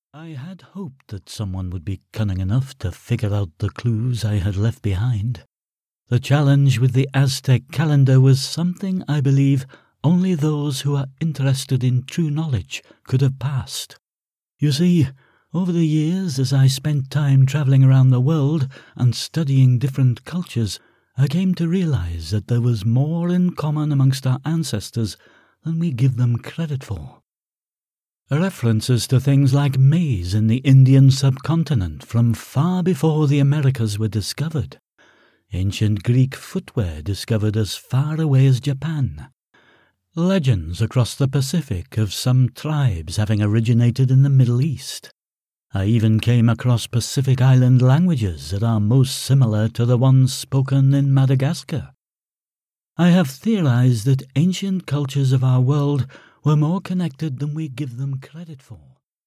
I had hoped that someone would be cunning enough to figure out the clues I had left behind. The challenge with the Aztec calendar was something I believe only those who are interested in true knowledge could have passed. You see, over the years, as I spent time travelling around the world and studying different cultures, I came to realise that there was more in common amongst our ancestors than we give them credit for. References to things like maize in the Indian subcontinent from far before the Americas were discovered. Ancient Greek footwear discovered as far away as Japan. Legends across the Pacific of some tribes having originated in the Middle East. I even came across Pacific Island languages that are most similar to the ones spoken in Madagascar. I have theorized that ancient cultures of our world were more connected than we give them credit for.